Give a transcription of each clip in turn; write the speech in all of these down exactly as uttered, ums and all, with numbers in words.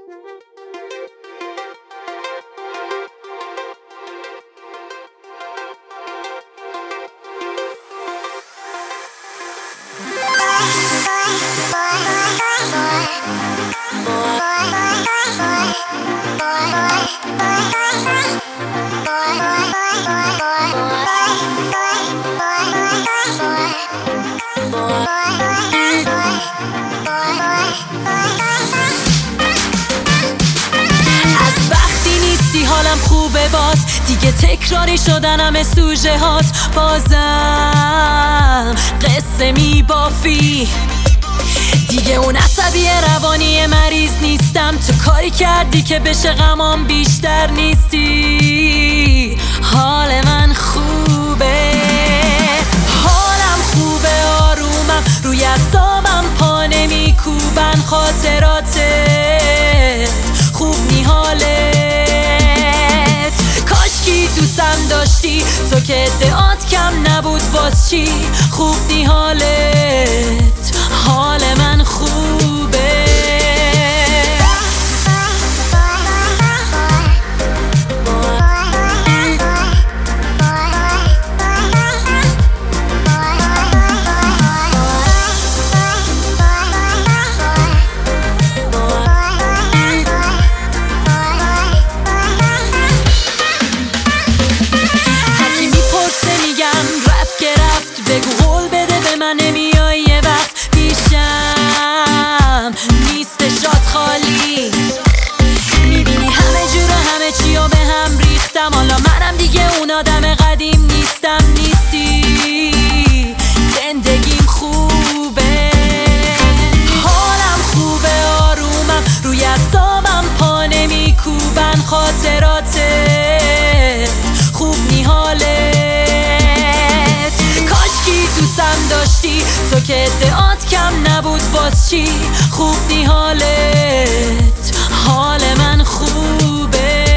حالم خوبه بات دیگه تکراری شدن همه سوژه هات بازم قصه می بافی دیگه اون عصبی روانی مریض نیستم تو کاری کردی که بشه غمام بیشتر نیستی حال من خوبه حالم خوبه آرومم روی اعصابم پا نمیکوبن خاطراتت خوب نی حالت دوستم داشتی تو که ادعات کم نبود باز چی خوب نی حالت حال من خوبه بگو قول بده به من نمیای یه وقت پیشم نیست شاد خالی میبینی همه جور همه چی و به هم ریختم حالا منم دیگه اون آدم قدیم نیستم نیستی زندگیم خوبه حالم خوبه آرومم روی اعصابم پا نمیکوبن خاطراتت خوب نی حالت دوستم داشتی تو که ادعات کم نبود باز چی خوب نی حالت حال من خوبه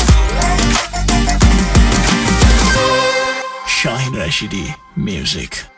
Shaheen Rashidi Music.